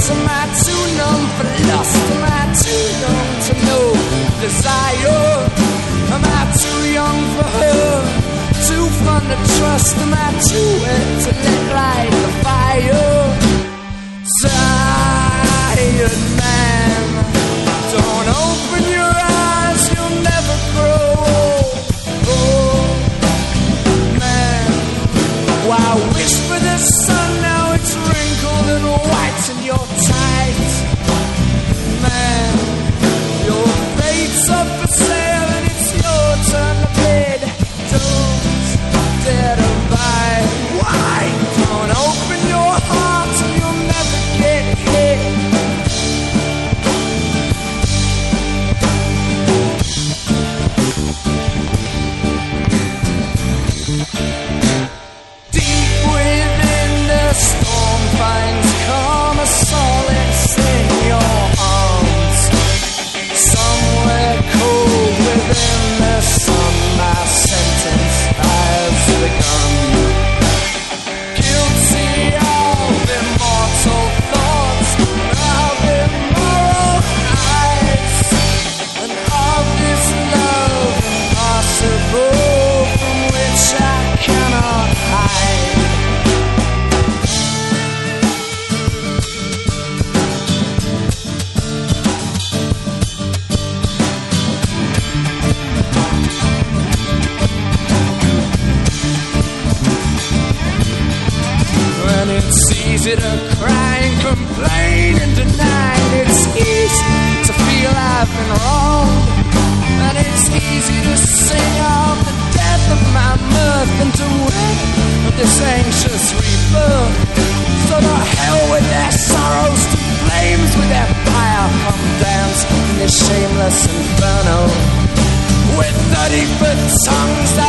lost? Am I too numb for lust? Am I too young to know desire? Am I too young for her? Too fun to trust? Am I too wet to let light the fire? Tired man, don't open your eyes, you'll never grow old. Oh man, why wish for the sun? Now it's wrinkled and white and you're tight. Man, your fate's up for sale and it's your turn to bid. Don't dare to buy. Why? Don't open your heart and you'll never get hit. Deep within the storm finds calm, a solace in your arms. Somewhere cold within the sun, my sentence has begun. Guilty of immortal thoughts, of immoral eyes, and of this love impossible from which I cannot hide. When it's easy to cry and complain and deny, it's easy to feel I've been wrong. And it's easy to sing of the death of my mirth and to weep of this anxious rebirth. So to hell with their sorrows, to flames with their fire, come dance in this shameless inferno with 30-foot tongues